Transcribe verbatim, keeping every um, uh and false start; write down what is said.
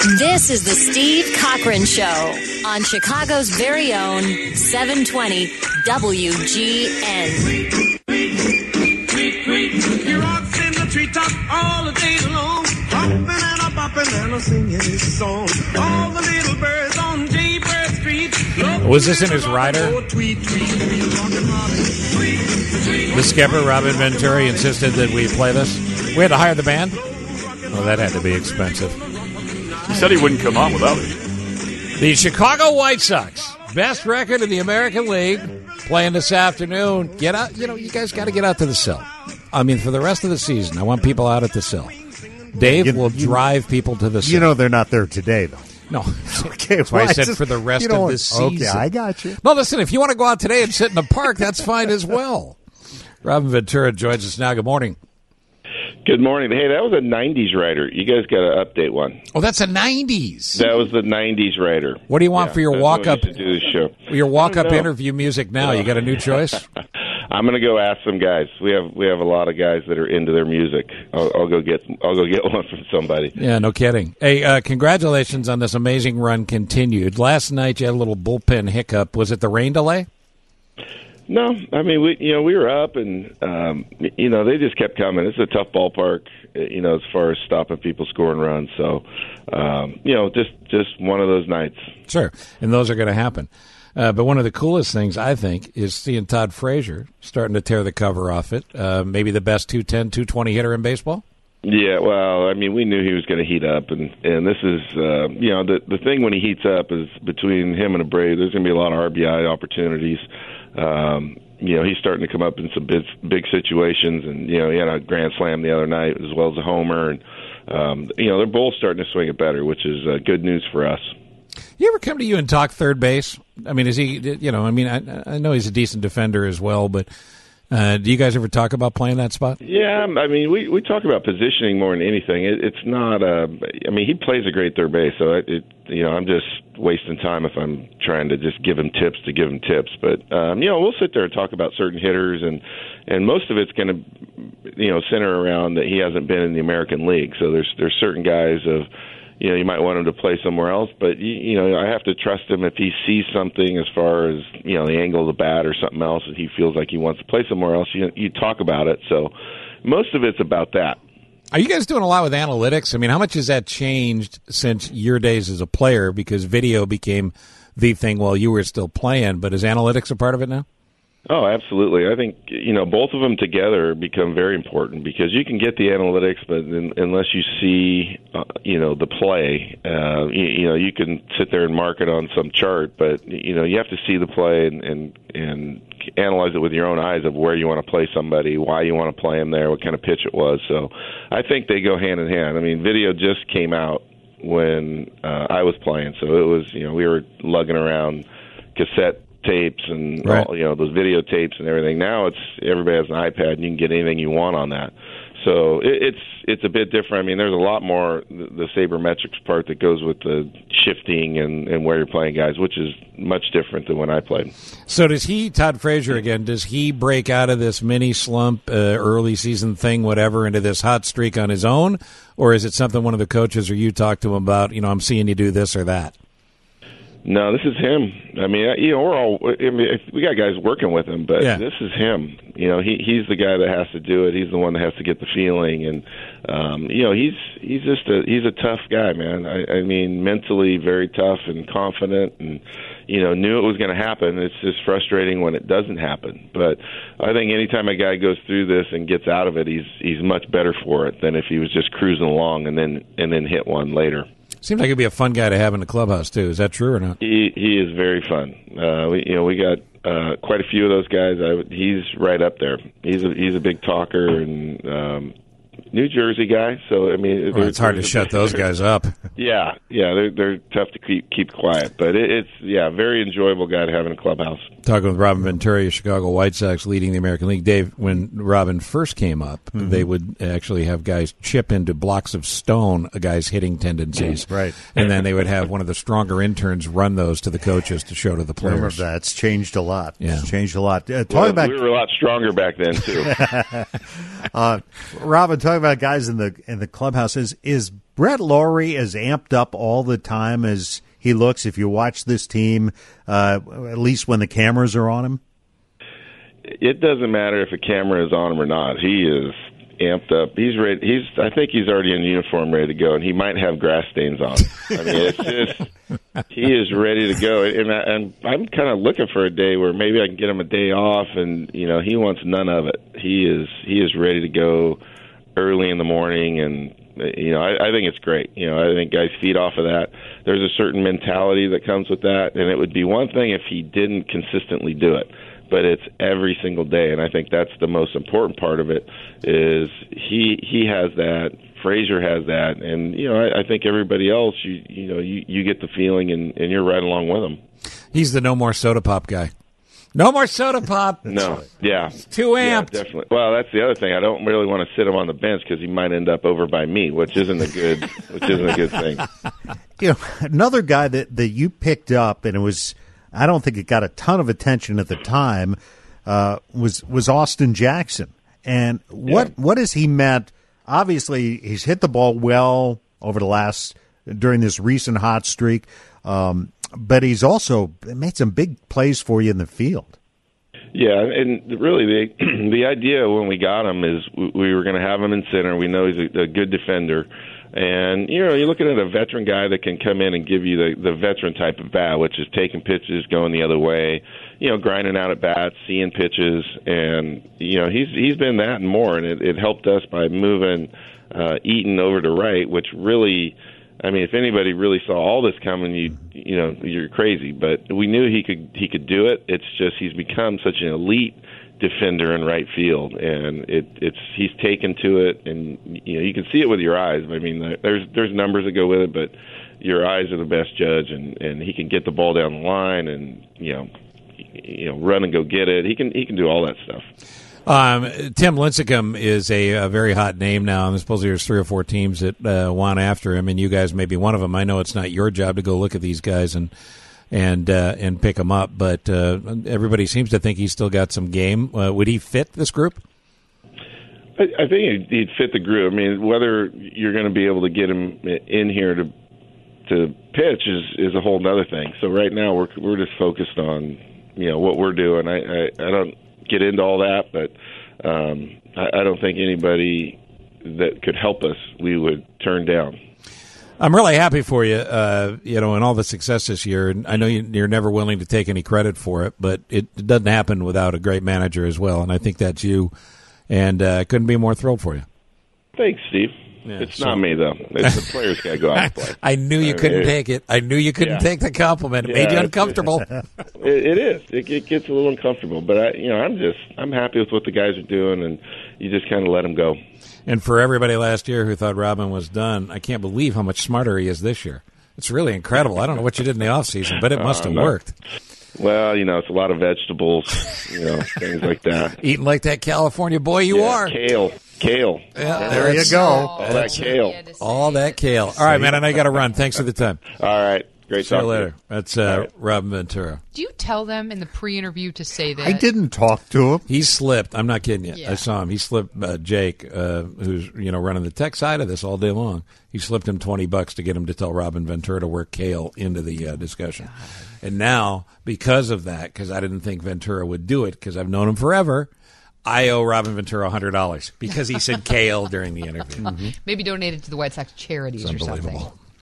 This is the Steve Cochran Show on Chicago's very own seven twenty W G N. He rocks in the treetop all the day long, hopping and a bopping and a singing his song. All the little birds on Jaybird Street. Was this in his rider? The skipper, Robin Venturi, insisted that we play this. We had to hire the band? Well, that had to be expensive. He said he wouldn't come on without it. The Chicago White Sox, best record in the American League, playing this afternoon. Get out, you know, you guys got to get out to the Sill. I mean, for the rest of the season, I want people out at the Sill. Dave you, will you, drive people to the Sill. You know they're not there today, though. No. Okay, that's why I said for the rest of the season. Okay, I got you. No, listen, if you want to go out today and sit in the park, that's fine as well. Robin Ventura joins us now. Good morning. Good morning. Hey, that was a nineties writer. You guys got to update one. Oh, that's a nineties. That was the nineties writer. What do you want yeah, for your walk-up? Do this show. Your walk-up interview music now. You got a new choice? I'm going to go ask some guys. We have we have a lot of guys that are into their music. I'll, I'll go get I'll go get one from somebody. Yeah, no kidding. Hey, uh, congratulations on this amazing run continued. Last night you had a little bullpen hiccup. Was it the rain delay? No, I mean we you know we were up and um, you know they just kept coming. It's a tough ballpark, you know, as far as stopping people scoring runs. So um, you know, just just one of those nights. Sure, and those are going to happen. Uh, but one of the coolest things, I think, is seeing Todd Frazier starting to tear the cover off it. Uh, maybe the best two ten, two twenty hitter in baseball? Yeah, well, I mean, we knew he was going to heat up. And, and this is, uh, you know, the the thing when he heats up is between him and Abreu, there's going to be a lot of R B I opportunities. Um, you know, he's starting to come up in some big, big situations. And, you know, he had a grand slam the other night as well as a homer. And, um, you know, they're both starting to swing it better, which is uh, good news for us. You ever come to you and talk third base? I mean, is he, you know, I mean, I, I know he's a decent defender as well, but uh, do you guys ever talk about playing that spot? Yeah, I mean, we, we talk about positioning more than anything. It, it's not, uh, I mean, he plays a great third base, so it, it, you know, I'm just wasting time if I'm trying to just give him tips to give him tips. But, um, you know, we'll sit there and talk about certain hitters, and, and most of it's going to, you know, center around that he hasn't been in the American League. So there's there's certain guys of, you know, you might want him to play somewhere else, but, you, you know, I have to trust him if he sees something as far as, you know, the angle of the bat or something else and he feels like he wants to play somewhere else, you, you talk about it. So most of it's about that. Are you guys doing a lot with analytics? I mean, how much has that changed since your days as a player? Because video became the thing while you were still playing, but is analytics a part of it now? Oh, absolutely. I think, you know, both of them together become very important because you can get the analytics, but in, unless you see, uh, you know, the play, uh, you, you know, you can sit there and mark it on some chart, but, you know, you have to see the play and, and, and analyze it with your own eyes of where you want to play somebody, why you want to play them there, what kind of pitch it was. So I think they go hand in hand. I mean, video just came out when uh, I was playing, so it was, you know, we were lugging around cassette tapes and right. all, you know, those videotapes and everything. Now it's everybody has an iPad and you can get anything you want on that. So it, it's it's a bit different. I mean, there's a lot more the, the sabermetrics part that goes with the shifting and, and where you're playing guys, which is much different than when I played. So does he, Todd Frazier again, does he break out of this mini slump, uh, early season thing, whatever, into this hot streak on his own? Or is it something one of the coaches or you talk to him about, you know, I'm seeing you do this or that? No, this is him. I mean, you know, we're all. I mean, we got guys working with him, but yeah. This is him. You know, he he's the guy that has to do it. He's the one that has to get the feeling, and um, you know, he's he's just a he's a tough guy, man. I, I mean, mentally very tough and confident, and you know, knew it was going to happen. It's just frustrating when it doesn't happen. But I think anytime a guy goes through this and gets out of it, he's he's much better for it than if he was just cruising along and then and then hit one later. Seems like he'd be a fun guy to have in the clubhouse too. Is that true or not? He he is very fun. Uh, we you know we got uh, quite a few of those guys. I, he's right up there. He's a he's a big talker and um, New Jersey guy. So I mean, well, it's hard to shut those guys up. Yeah, yeah, they're they're tough to keep keep quiet, but it, it's yeah, very enjoyable guy to have in a clubhouse. Talking with Robin Ventura, Chicago White Sox leading the American League. Dave, when Robin first came up, mm-hmm. they would actually have guys chip into blocks of stone a guy's hitting tendencies. Right. And then they would have one of the stronger interns run those to the coaches to show to the players. Remember that. It's changed a lot. Yeah. It's changed a lot. Uh, talking well, about, we were a lot stronger back then, too. uh, Robin, talking about guys in the in the clubhouse, is, is Brett Lawrie as amped up all the time as he looks if you watch this team, uh, at least when the cameras are on him? It doesn't matter if a camera is on him or not. He is amped up. He's ready. He's. I think he's already in uniform, ready to go, and he might have grass stains on. I mean, it's just he is ready to go. And, I, and I'm kind of looking for a day where maybe I can get him a day off, and you know, he wants none of it. He is. He is ready to go early in the morning, and you know, I, I think it's great. You know, I think guys feed off of that. There's a certain mentality that comes with that, and it would be one thing if he didn't consistently do it, but it's every single day, and I think that's the most important part of it. Is he he has that, Frazier has that, and you know, I, I think everybody else, you you know, you, you get the feeling, and, and you're right along with him. He's the no more soda pop guy. No more soda pop. No, yeah. It's too amped. Yeah, definitely. Well, that's the other thing. I don't really want to sit him on the bench because he might end up over by me, which isn't a good, which isn't a good thing. You know, another guy that, that you picked up, and it was, I don't think it got a ton of attention at the time, uh, was was Austin Jackson. And what yeah. what has he meant? Obviously, he's hit the ball well over the last during this recent hot streak. Um, But he's also made some big plays for you in the field. Yeah, and really the the idea when we got him is we were going to have him in center. We know he's a, a good defender. And, you know, you're looking at a veteran guy that can come in and give you the, the veteran type of bat, which is taking pitches, going the other way, you know, grinding out at bats, seeing pitches. And, you know, he's he's been that and more. And it, it helped us by moving uh, Eaton over to right, which really – I mean, if anybody really saw all this coming, you you know, you're crazy. But we knew he could he could do it. It's just he's become such an elite defender in right field, and it it's he's taken to it, and you know you can see it with your eyes. I mean, there's there's numbers that go with it, but your eyes are the best judge, and, and he can get the ball down the line, and you know you know run and go get it. He can he can do all that stuff. Um, Tim Lincecum is a, a very hot name now, and I suppose there's three or four teams that uh, want after him, and you guys may be one of them. I know it's not your job to go look at these guys and and uh, and pick them up, but uh, everybody seems to think he's still got some game. Uh, would he fit this group? I, I think he'd fit the group. I mean, whether you're going to be able to get him in here to to pitch is, is a whole other thing. So right now we're we're just focused on you know what we're doing. I I, I don't. get into all that, but um, I, I don't think anybody that could help us we would turn down. I'm really happy for you, uh, you know, and all the success this year. And I know you, you're never willing to take any credit for it, but it, it doesn't happen without a great manager as well, and I think that's you. And I uh, couldn't be more thrilled for you. Thanks, Steve. Yeah, it's so. Not me, though. It's the players got to go out and play. I knew you I couldn't mean, take it. I knew you couldn't yeah. take the compliment. It yeah, made you uncomfortable. it, it is. It, it gets a little uncomfortable. But, I, you know, I'm just I'm happy with what the guys are doing, and you just kind of let them go. And for everybody last year who thought Robin was done, I can't believe how much smarter he is this year. It's really incredible. I don't know what you did in the offseason, but it must have uh, worked. Well, you know, it's a lot of vegetables, you know, things like that. Eating like that California boy you yeah, are. Kale. Kale. Yeah, there you go. All that kale. All that kale. All right, man, and I got to run. Thanks for the time. All right. Great See you talking later. to you. That's uh, right. Robin Ventura. Do you tell them in the pre-interview to say that? I didn't talk to him. He slipped. I'm not kidding you. Yeah. I saw him. He slipped uh, Jake, uh, who's you know running the tech side of this all day long. He slipped him twenty bucks to get him to tell Robin Ventura to work kale into the uh, discussion. God. And now, because of that, because I didn't think Ventura would do it, because I've known him forever, I owe Robin Ventura one hundred dollars because he said kale during the interview. Mm-hmm. Maybe donate it to the White Sox charities or something.